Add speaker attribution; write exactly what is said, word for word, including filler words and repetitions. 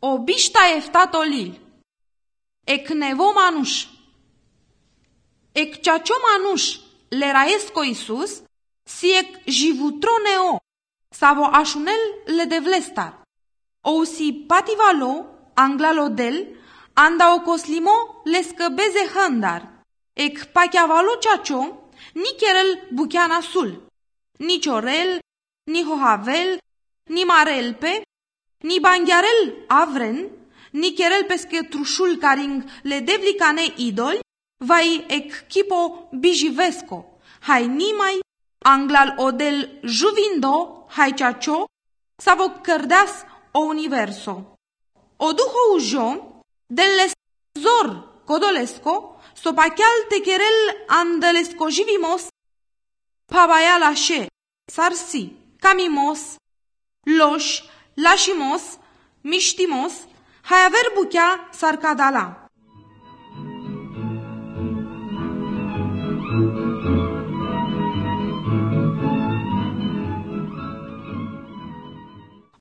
Speaker 1: Obishta eftatolil. Ec nevo manuș. Ec ceacio manuș leraesco Iisus, si ec jivutroneo, savo așunel le devlestar. Ou si pativalo, anglalodel, anda o coslimo le scăbeze hândar. Ec pachiavalo ceacio, ni cherel bucheana sul, ni ciorel, ni hohavel, ni marelpe, ni banghiarel avren, ni cherel peschetrușul caring le devlicane idoli, vai ec chipo bijivesco, hai nimai, anglal odel juvindo, hai ceacio, savo cărdeas o universo. O duho ujo, del zor codolesco, sopachial te cherel andelesco jivimos, pavaialashe, sarsi, camimos, loș, lașimos, miștimos, hai aver buchea sarcadala.